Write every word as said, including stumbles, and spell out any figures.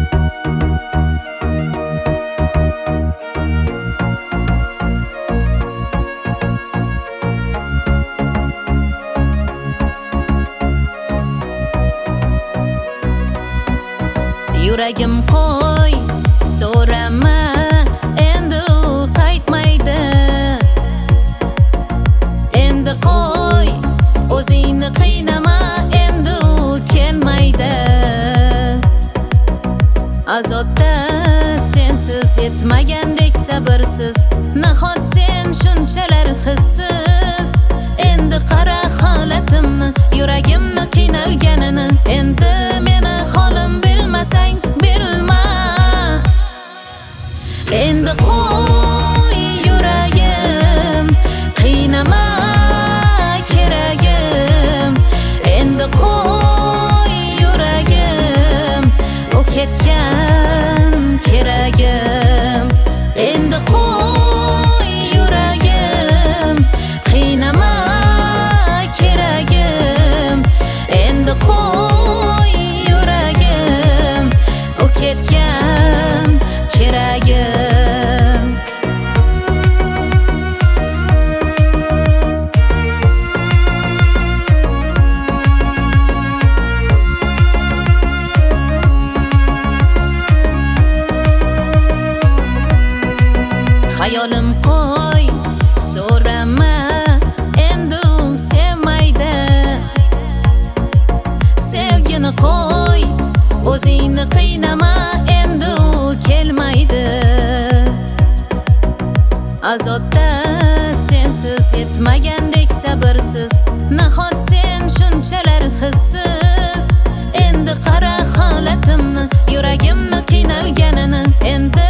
Yuragim qo'y, so'rama, endi u qaytmaydi. Endi qo'y, o'zingni qiynama, endi u kelmaydi. Azobda sensiz yetmagandek sabrsiz, nahot sen shunchalar hissiz. Endi qara holatimni, yuragimni qiynalganini, endi meni holim bilmasang berilma. Endi qo'y yuragim, qiynama keragim. Endi qo'y yuragim, u ketgan keragim. Endi qo'y yuragim, qiynama keragim. Endi qo'y yuragim, u ketgan keragim. Hayolim qo'y, so'rama, endi u sevmaydi. Sevgini qo'y, o'zingni qiynama, endi u kelmaydi. Azobda sensiz yetmagandek sabrsiz, nahot sen shunchalar hissiz. Endi qara holatimni, yuragimni qiynalganini, endi